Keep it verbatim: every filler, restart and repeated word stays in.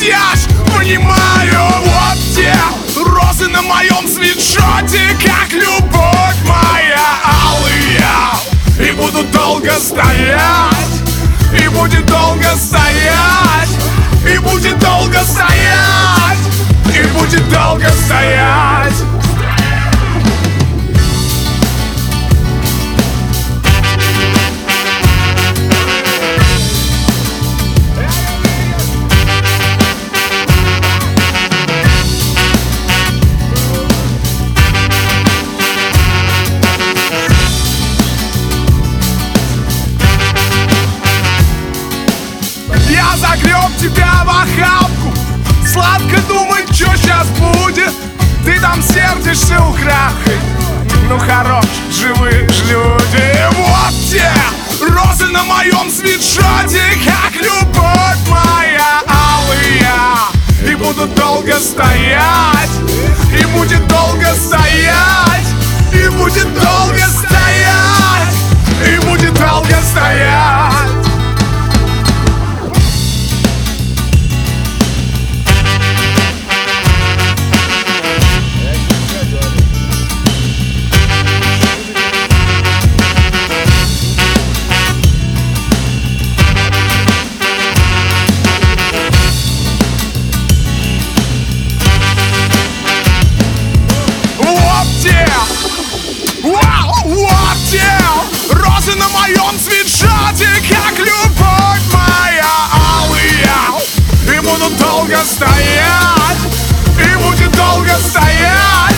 я ж понимаю. Вот те розы на моем свитшоте, как любовь моя алые, и будут долго стоять, и будет долго стоять, и будет долго стоять, и будет долго стоять. Я загреб тебя в охапку, сладко думать, что сейчас будет. Ты там сердишься украдкой, ну хорош, живы ж люди. Вот те розы на моем свитшоте, как любовь моя алые, и будут долго стоять, и будет долго стоять, и будет долго стоять, и будет долго стоять. Вот те розы на моем свитшоте, как любовь моя алые, и будут долго стоять, и будет долго стоять,